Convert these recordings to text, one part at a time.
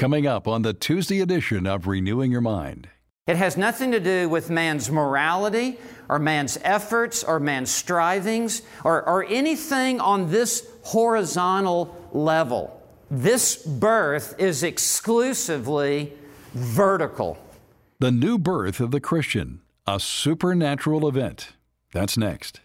coming up on the Tuesday edition of Renewing Your Mind. It has nothing to do with man's morality or man's efforts or man's strivings or anything on this horizontal level. This birth is exclusively vertical. The new birth of the Christian, a supernatural event. That's next.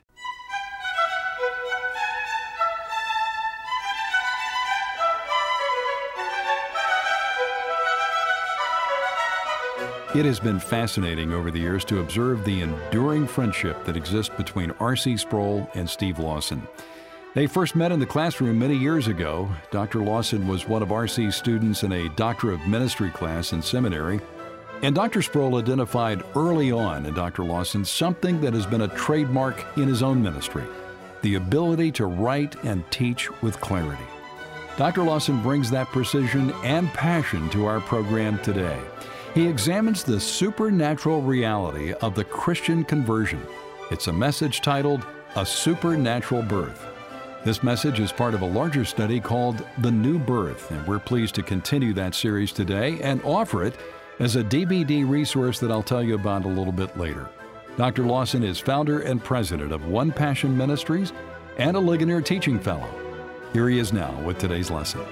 It has been fascinating over the years to observe the enduring friendship that exists between R.C. Sproul and Steve Lawson. They first met in the classroom many years ago. Dr. Lawson was one of R.C.'s students in a Doctor of Ministry class in seminary. And Dr. Sproul identified early on in Dr. Lawson something that has been a trademark in his own ministry, the ability to write and teach with clarity. Dr. Lawson brings that precision and passion to our program today. He examines the supernatural reality of the Christian conversion. It's a message titled, A Supernatural Birth. This message is part of a larger study called The New Birth, and we're pleased to continue that series today and offer it as a DVD resource that I'll tell you about a little bit later. Dr. Lawson is founder and president of One Passion Ministries and a Ligonier Teaching Fellow. Here he is now with today's lesson.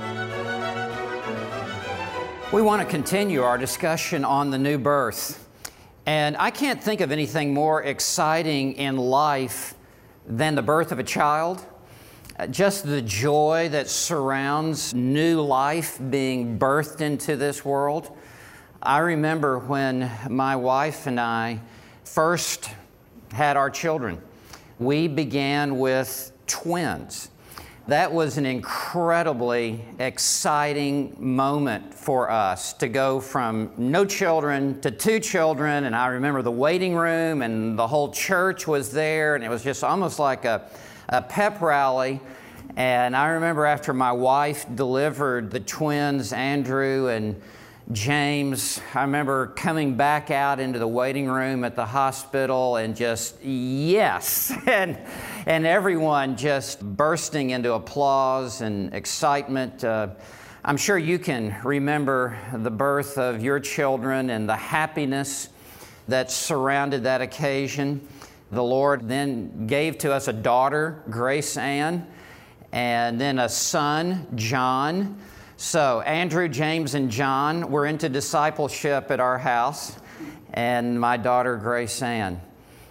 We want to continue our discussion on the new birth. And I can't think of anything more exciting in life than the birth of a child. Just the joy that surrounds new life being birthed into this world. I remember when my wife and I first had our children. We began with twins. That was an incredibly exciting moment for us to go from no children to 2 children. And I remember the waiting room and the whole church was there, and it was just almost like a pep rally. And I remember after my wife delivered the twins, Andrew and James, I remember coming back out into the waiting room at the hospital and just, yes, and everyone just bursting into applause and excitement. I'm sure you can remember the birth of your children and the happiness that surrounded that occasion. The Lord then gave to us a daughter, Grace Ann, and then a son, John. So Andrew, James, and John were into discipleship at our house, and my daughter, Grace Ann.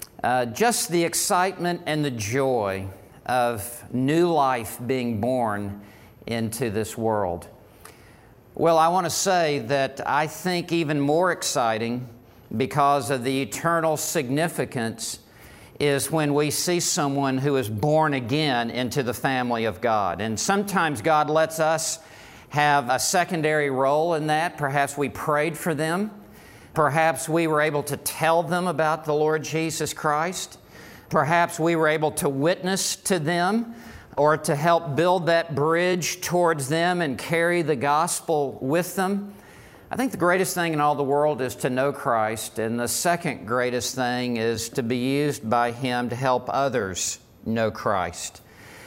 Just the excitement and the joy of new life being born into this world. Well, I want to say that I think even more exciting because of the eternal significance is when we see someone who is born again into the family of God. And sometimes God lets us have a secondary role in that. Perhaps we prayed for them. Perhaps we were able to tell them about the Lord Jesus Christ. Perhaps we were able to witness to them or to help build that bridge towards them and carry the gospel with them. I think the greatest thing in all the world is to know Christ, and the second greatest thing is to be used by Him to help others know Christ.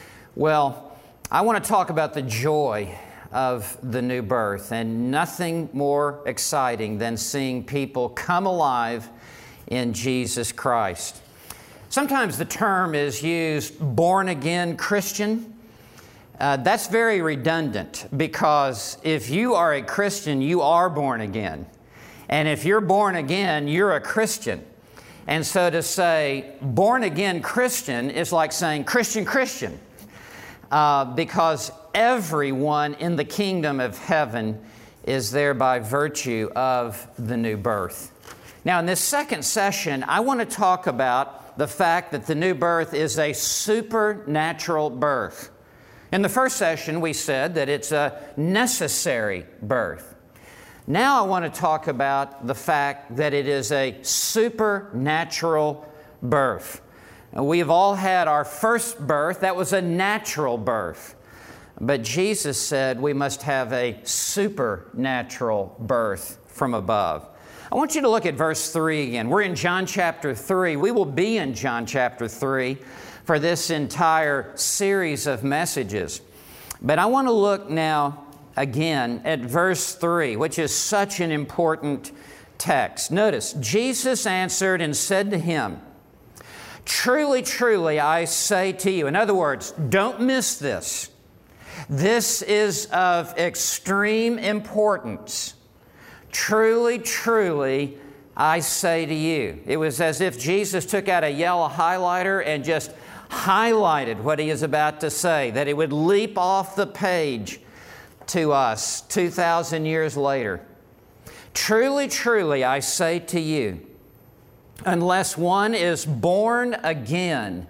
Well, I want to talk about the joy of the new birth, and nothing more exciting than seeing people come alive in Jesus Christ. Sometimes the term is used, born-again Christian. That's very redundant, because if you are a Christian, you are born again. And if you're born again, you're a Christian. And so to say born-again Christian is like saying Christian, because everyone in the kingdom of heaven is there by virtue of the new birth. Now, in this second session, I want to talk about the fact that the new birth is a supernatural birth. In the first session, we said that it's a necessary birth. Now I want to talk about the fact that it is a supernatural birth. We have all had our first birth. That was a natural birth. But Jesus said we must have a supernatural birth from above. I want you to look at verse 3 again. We're in John chapter 3. We will be in John chapter 3 for this entire series of messages. But I want to look now again at verse 3, which is such an important text. Notice, Jesus answered and said to him, "Truly, truly, I say to you." In other words, don't miss this. This is of extreme importance. "Truly, truly, I say to you." It was as if Jesus took out a yellow highlighter and just highlighted what he is about to say, that it would leap off the page to us 2,000 years later. "Truly, truly, I say to you, unless one is born again,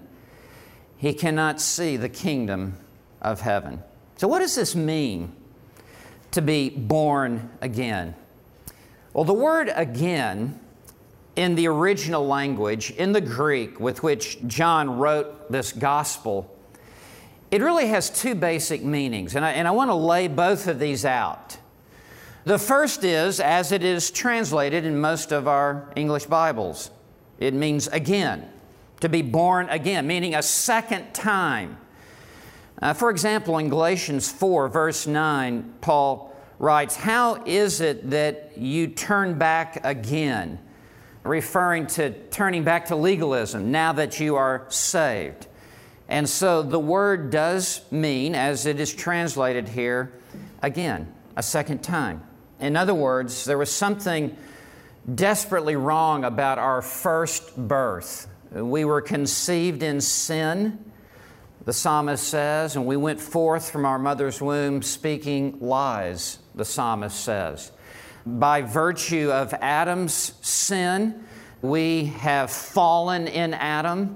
he cannot see the kingdom of heaven." So what does this mean, to be born again? Well, the word "again" in the original language, in the Greek with which John wrote this gospel, it really has two basic meanings, and I want to lay both of these out. The first is, as it is translated in most of our English Bibles, it means again, to be born again, meaning a second time. For example, in Galatians 4, verse 9, Paul writes, "How is it that you turn back again?" Referring to turning back to legalism now that you are saved. And so the word does mean, as it is translated here, again, a second time. In other words, there was something desperately wrong about our first birth. We were conceived in sin, the psalmist says, and we went forth from our mother's womb speaking lies, the psalmist says. By virtue of Adam's sin, we have fallen in Adam,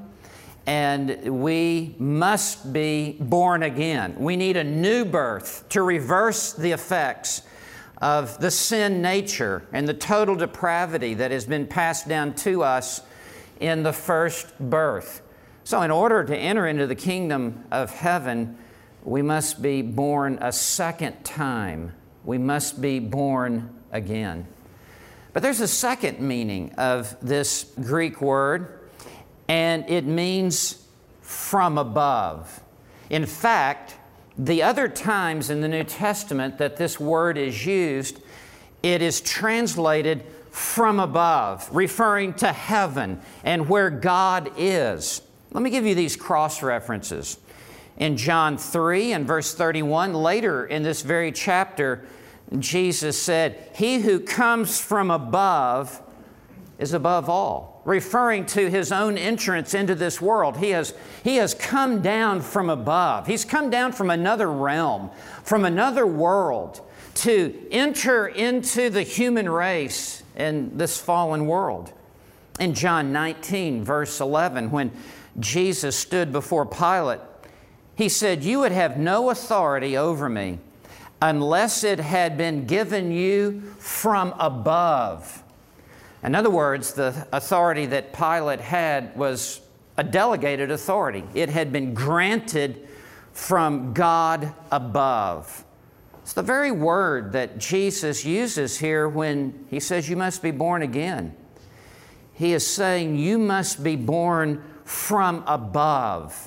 and we must be born again. We need a new birth to reverse the effects of the sin nature and the total depravity that has been passed down to us in the first birth. So in order to enter into the kingdom of heaven, we must be born a second time. We must be born again. But there's a second meaning of this Greek word, and it means from above. In fact, the other times in the New Testament that this word is used, it is translated from above, referring to heaven and where God is. Let me give you these cross-references. In John 3 and verse 31, later in this very chapter, Jesus said, "He who comes from above is above all," referring to His own entrance into this world. He has come down from above. He's come down from another realm, from another world, to enter into the human race in this fallen world. In John 19, verse 11, when Jesus stood before Pilate, He said, "You would have no authority over me unless it had been given you from above." In other words, the authority that Pilate had was a delegated authority. It had been granted from God above. It's the very word that Jesus uses here when He says you must be born again. He is saying you must be born from above.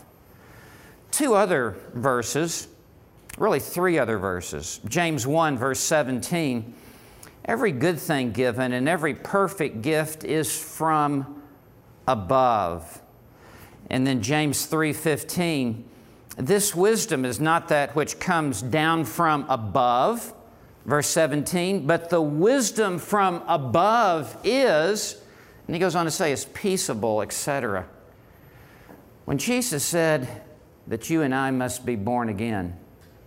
Two other verses, really three other verses. James 1, verse 17, "Every good thing given and every perfect gift is from above." And then James 3:15, "This wisdom is not that which comes down from above," verse 17, "but the wisdom from above is," and he goes on to say, "is peaceable," etc. When Jesus said that you and I must be born again,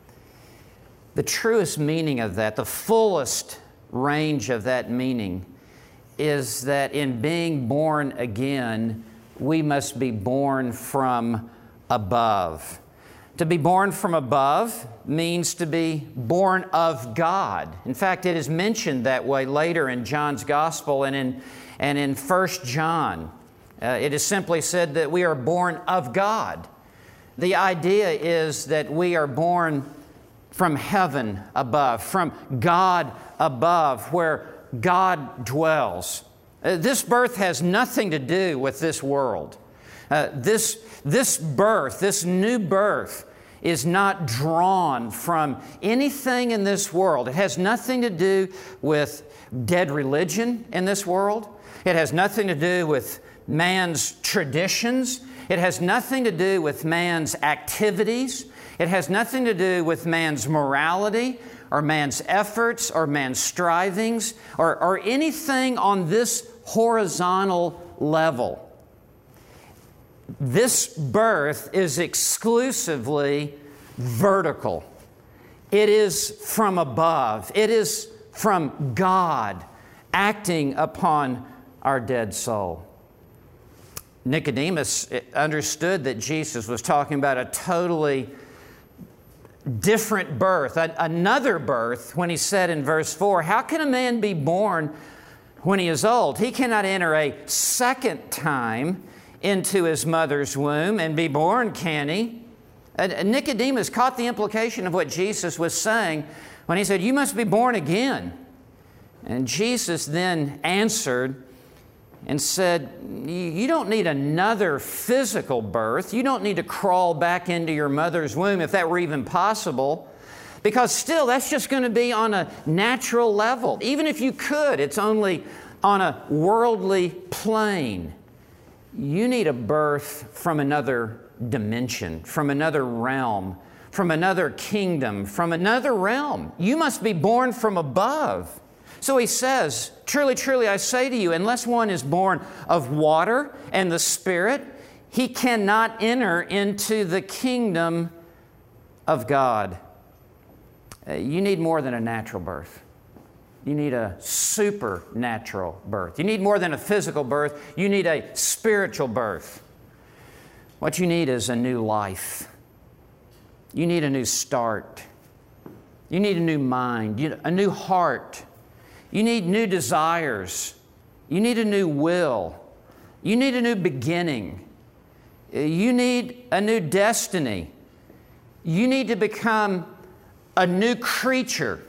the truest meaning of that, the fullest range of that meaning, is that in being born again, we must be born from above. To be born from above means to be born of God. In fact, it is mentioned that way later in John's Gospel and in 1 John. It is simply said that we are born of God. The idea is that we are born from heaven above, from God above, where God dwells. This birth has nothing to do with this world. This birth, this new birth, is not drawn from anything in this world. It has nothing to do with dead religion in this world. It has nothing to do with man's traditions. It has nothing to do with man's activities. It has nothing to do with man's morality or man's efforts or man's strivings or anything on this horizontal level. This birth is exclusively vertical. It is from above. It is from God acting upon our dead soul. Nicodemus understood that Jesus was talking about a totally different birth, another birth, when he said in verse 4, "How can a man be born when he is old? He cannot enter a second time into his mother's womb and be born, can he?" Nicodemus caught the implication of what Jesus was saying when he said, "You must be born again." And Jesus then answered and said, "You don't need another physical birth. You don't need to crawl back into your mother's womb, if that were even possible, because still that's just going to be on a natural level. Even if you could, it's only on a worldly plane. You need a birth from another dimension, from another realm, from another kingdom, from another realm. You must be born from above." So he says, "Truly, truly, I say to you, unless one is born of water and the Spirit, he cannot enter into the kingdom of God." You need more than a natural birth. You need a supernatural birth. You need more than a physical birth. You need a spiritual birth. What you need is a new life. You need a new start. You need a new mind, a new heart. You need new desires. You need a new will. You need a new beginning. You need a new destiny. You need to become a new creature.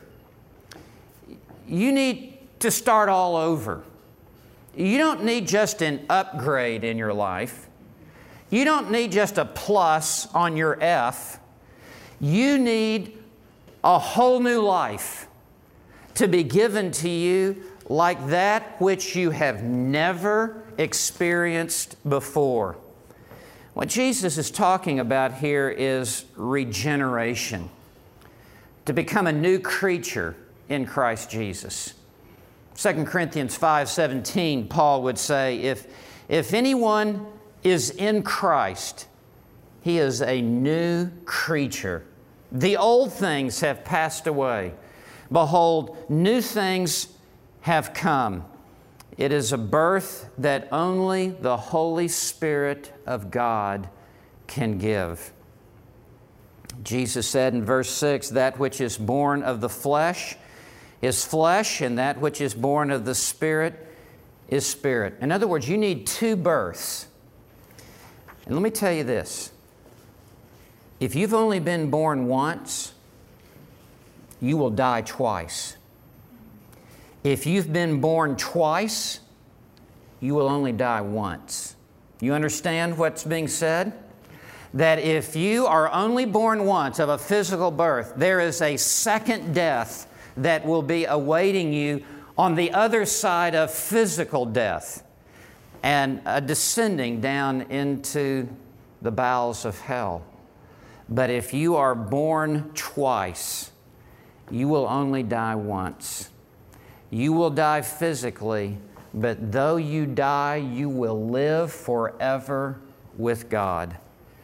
You need to start all over. You don't need just an upgrade in your life. You don't need just a plus on your F. You need a whole new life to be given to you like that which you have never experienced before. What Jesus is talking about here is regeneration, to become a new creature in Christ Jesus. 2 Corinthians 5:17, Paul would say, if anyone is in Christ, he is a new creature. The old things have passed away. Behold, new things have come. It is a birth that only the Holy Spirit of God can give. Jesus said in verse 6, "That which is born of the flesh is flesh, and that which is born of the Spirit is spirit." In other words, you need two births. And let me tell you this. If you've only been born once, you will die twice. If you've been born twice, you will only die once. You understand what's being said? That if you are only born once of a physical birth, there is a second death that will be awaiting you on the other side of physical death and descending down into the bowels of hell. But if you are born twice, you will only die once. You will die physically, but though you die, you will live forever with God.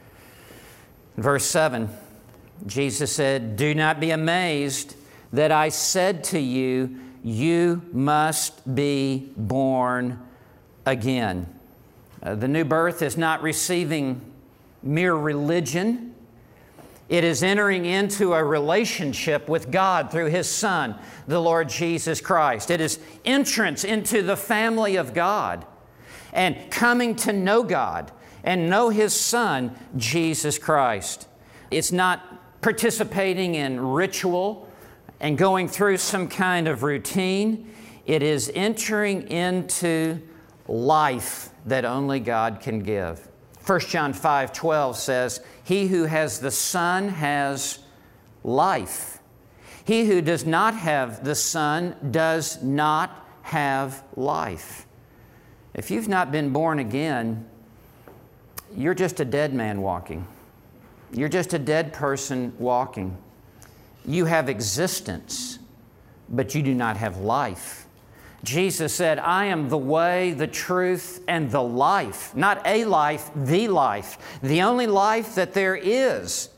Verse 7, Jesus said, "Do not be amazed that I said to you, you must be born again." The new birth is not receiving mere religion. It is entering into a relationship with God through His Son, the Lord Jesus Christ. It is entrance into the family of God and coming to know God and know His Son, Jesus Christ. It's not participating in ritual and going through some kind of routine. It is entering into life that only God can give. 1 John 5:12 says, "He who has the Son has life. He who does not have the Son does not have life." If you've not been born again, you're just a dead man walking. You're just a dead person walking. You have existence, but you do not have life. Jesus said, "I am the way, the truth, and the life." Not a life, the life. The only life that there is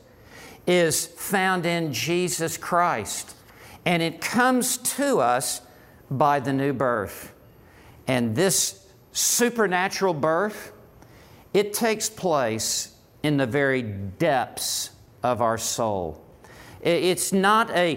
found in Jesus Christ. And it comes to us by the new birth. And this supernatural birth, it takes place in the very depths of our soul. It's not a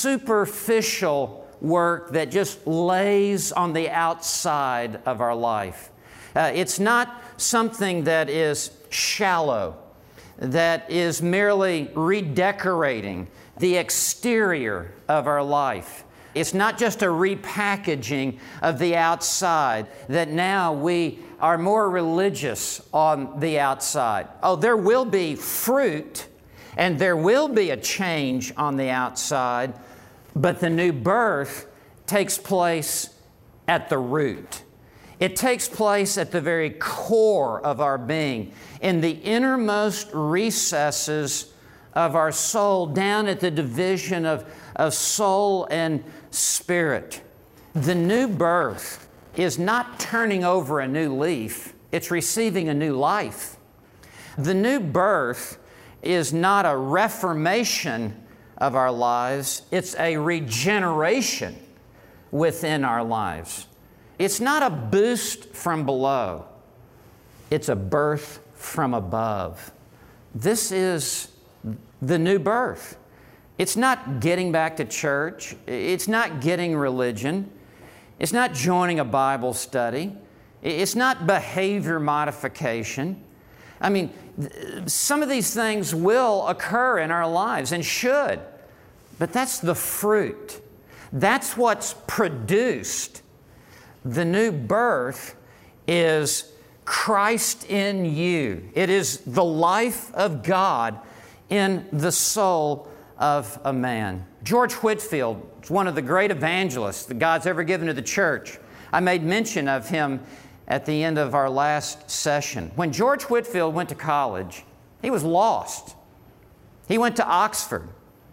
superficial work that just lays on the outside of our life. It's not something that is shallow, that is merely redecorating the exterior of our life. It's not just a repackaging of the outside, that now we are more religious on the outside. Oh, there will be fruit and there will be a change on the outside, but the new birth takes place at the root. It takes place at the very core of our being, in the innermost recesses of our soul, down at the division of soul and spirit. The new birth is not turning over a new leaf, it's receiving a new life. The new birth is not a reformation of our lives, it's a regeneration within our lives. It's not a boost from below, it's a birth from above. This is the new birth. It's not getting back to church. It's not getting religion. It's not joining a Bible study. It's not behavior modification. I mean, some of these things will occur in our lives and should, but that's the fruit. That's what's produced. The new birth is Christ in you. It is the life of God in the soul of a man. George Whitefield is one of the great evangelists that God's ever given to the church. I made mention of him at the end of our last session. When George Whitefield went to college, he was lost. He went to Oxford.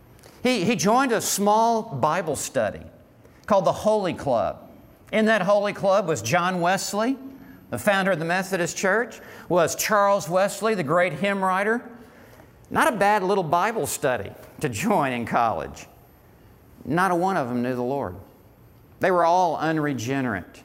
He joined a small Bible study called the Holy Club. In that Holy Club was John Wesley, the founder of the Methodist Church, was Charles Wesley, the great hymn writer. Not a bad little Bible study to join in college. Not a one of them knew the Lord. They were all unregenerate.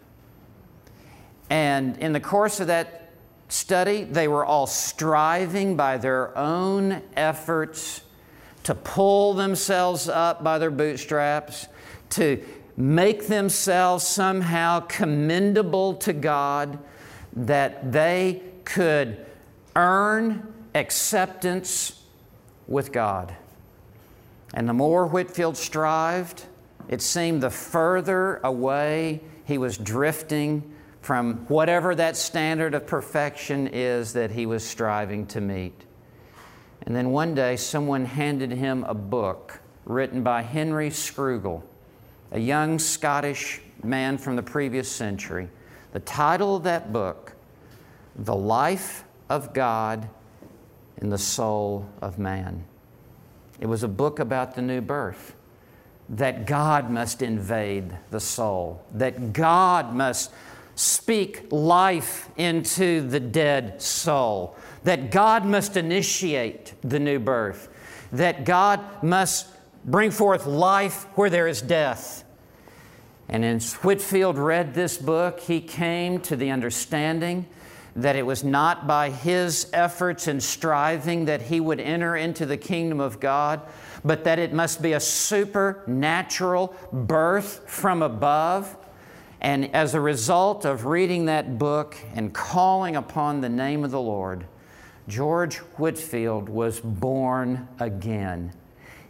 And in the course of that study, they were all striving by their own efforts to pull themselves up by their bootstraps, to make themselves somehow commendable to God, that they could earn acceptance with God. And the more Whitefield strived, it seemed the further away he was drifting from whatever that standard of perfection is that he was striving to meet. And then one day someone handed him a book written by Henry Scroogle, a young Scottish man from the previous century. The title of that book, The Life of God in the Soul of Man. It was a book about the new birth, that God must invade the soul, that God must speak life into the dead soul, that God must initiate the new birth, that God must bring forth life where there is death. And as Whitefield read this book, he came to the understanding that it was not by his efforts and striving that he would enter into the kingdom of God, but that it must be a supernatural birth from above. And as a result of reading that book and calling upon the name of the Lord, George Whitefield was born again.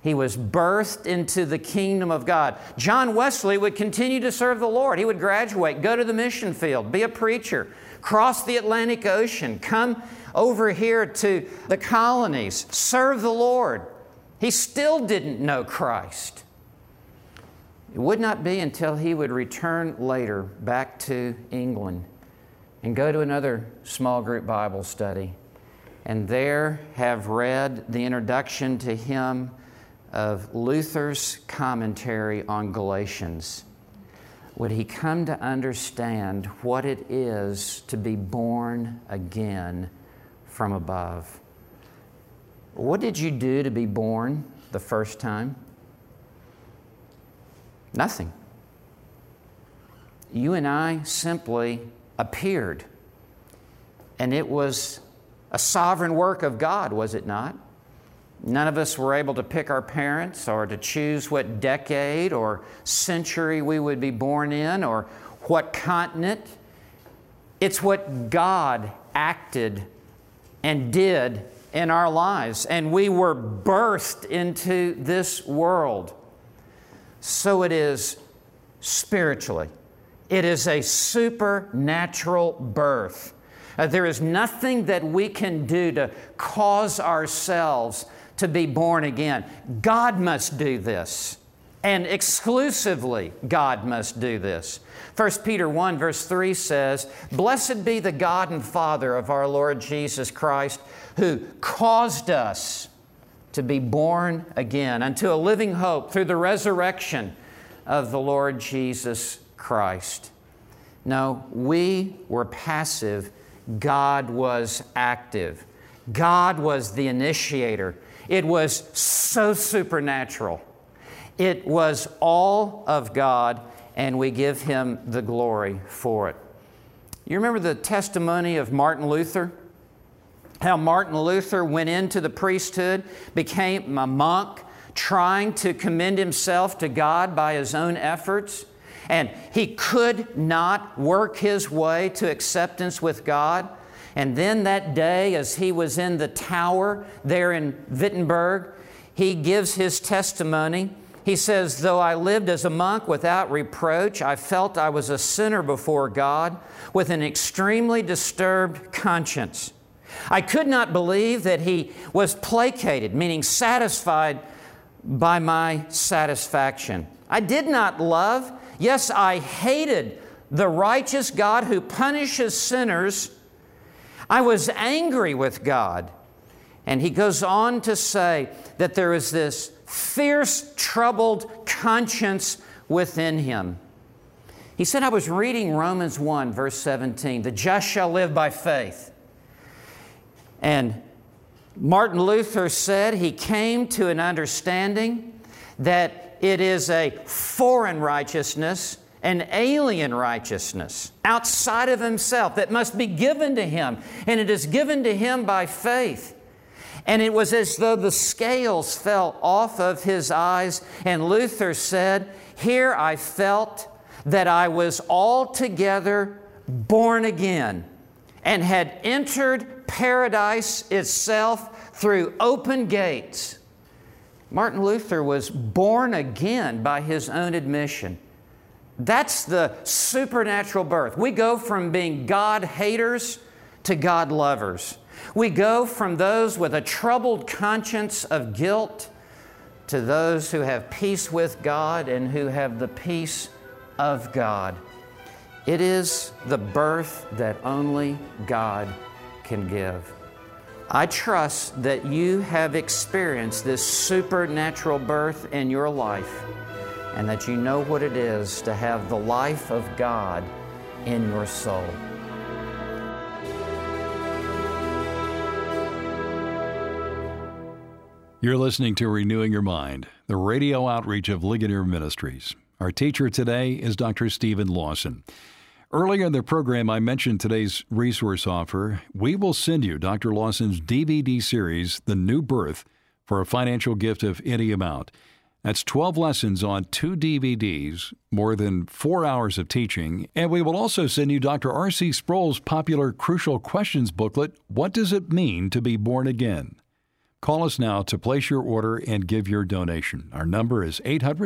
He was birthed into the kingdom of God. John Wesley would continue to serve the Lord. He would graduate, go to the mission field, be a preacher, cross the Atlantic Ocean, come over here to the colonies, serve the Lord. He still didn't know Christ. It would not be until he would return later back to England and go to another small group Bible study, and there have read the introduction to him of Luther's commentary on Galatians. Would he come to understand what it is to be born again from above? What did you do to be born the first time? Nothing. You and I simply appeared. And it was a sovereign work of God, was it not? None of us were able to pick our parents or to choose what decade or century we would be born in or what continent. It's what God acted and did in our lives, and we were birthed into this world. So it is spiritually. It is a supernatural birth. There is nothing that we can do to cause ourselves to be born again. God must do this, and exclusively God must do this. 1 Peter 1 verse 3 says, "Blessed be the God and Father of our Lord Jesus Christ, who caused us to be born again unto a living hope through the resurrection of the Lord Jesus Christ." No, we were passive. God was active. God was the initiator. It was so supernatural. It was all of God, and we give Him the glory for it. You remember the testimony of Martin Luther? How Martin Luther went into the priesthood, became a monk, trying to commend himself to God by his own efforts. And he could not work his way to acceptance with God. And then that day, as he was in the tower there in Wittenberg, he gives his testimony. He says, "Though I lived as a monk without reproach, I felt I was a sinner before God with an extremely disturbed conscience. I could not believe that He was placated," meaning satisfied by my satisfaction. "I did not love, yes, I hated the righteous God who punishes sinners. I was angry with God." And he goes on to say that there is this fierce, troubled conscience within him. He said, "I was reading Romans 1, verse 17, 'The just shall live by faith.' And Martin Luther said he came to an understanding that it is a foreign righteousness, an alien righteousness outside of himself that must be given to him, and it is given to him by faith. And it was as though the scales fell off of his eyes, and Luther said, 'Here I felt that I was altogether born again and had entered paradise itself through open gates.'" Martin Luther was born again by his own admission. That's the supernatural birth. We go from being God haters to God lovers. We go from those with a troubled conscience of guilt to those who have peace with God and who have the peace of God. It is the birth that only God can give. I trust that you have experienced this supernatural birth in your life, and that you know what it is to have the life of God in your soul. You're listening to Renewing Your Mind, the radio outreach of Ligonier Ministries. Our teacher today is Dr. Steven Lawson. Earlier in the program, I mentioned today's resource offer. We will send you Dr. Lawson's DVD series, The New Birth, for a financial gift of any amount. That's 12 lessons on 2 DVDs, more than 4 hours of teaching, and we will also send you Dr. R.C. Sproul's popular Crucial Questions booklet, What Does It Mean to Be Born Again? Call us now to place your order and give your donation. Our number is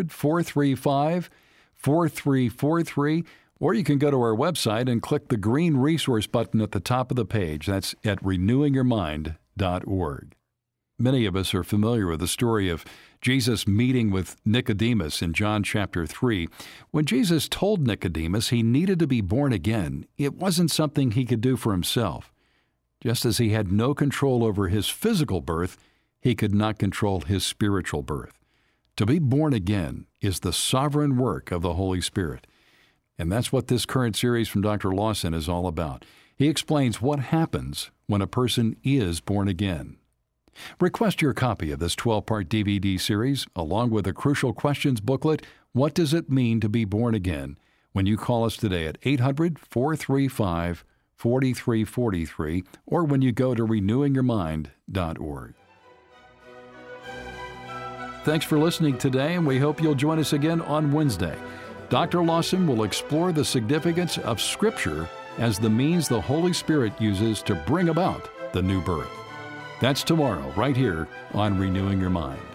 800-435-4343, or you can go to our website and click the green resource button at the top of the page. That's at renewingyourmind.org. Many of us are familiar with the story of Jesus meeting with Nicodemus in John chapter 3. When Jesus told Nicodemus he needed to be born again, it wasn't something he could do for himself. Just as he had no control over his physical birth, he could not control his spiritual birth. To be born again is the sovereign work of the Holy Spirit. And that's what this current series from Dr. Lawson is all about. He explains what happens when a person is born again. Request your copy of this 12-part DVD series, along with a Crucial Questions booklet, What Does It Mean to Be Born Again?, when you call us today at 800-435-4343, or when you go to renewingyourmind.org. Thanks for listening today, and we hope you'll join us again on Wednesday. Dr. Lawson will explore the significance of Scripture as the means the Holy Spirit uses to bring about the new birth. That's tomorrow, right here on Renewing Your Mind.